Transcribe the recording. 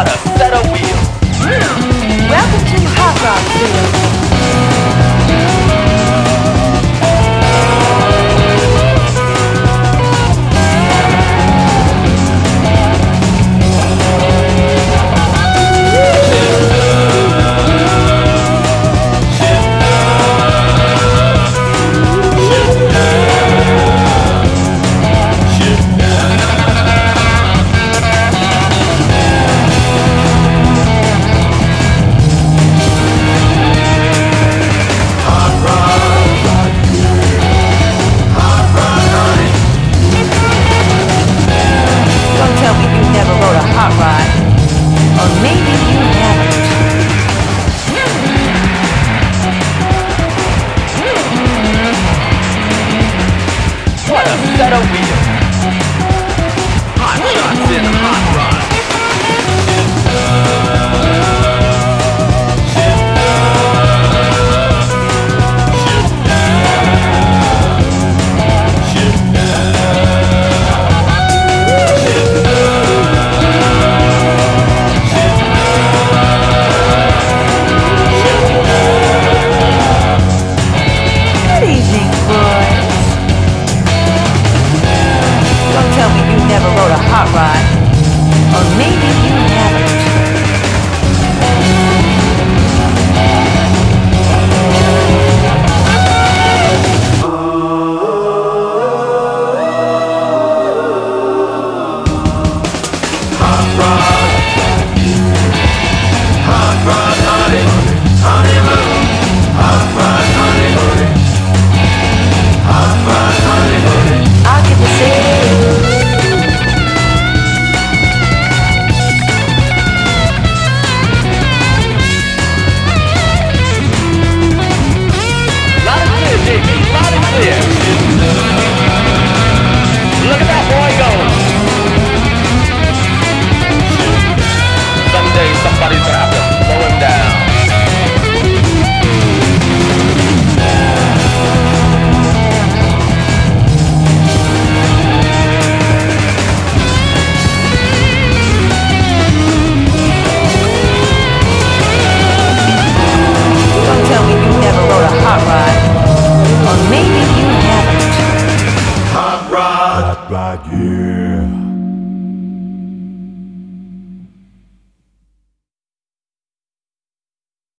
What a set of wheels! Welcome to Hot Rod Field. Tell me you never rode a hot rod. Or maybe you haven't. What a set of wheels! Hot shots in hot rods. Good evening, boys. Don't tell me you never rode a hot rod. Or maybe you haven't. I'll get the same. Loud and clear, JB. Loud and clear. Look at that boy go. Someday somebody's gonna have to slow him down. Don't tell me you never rode a hot rod. Or maybe you haven't. Hot rod, yeah.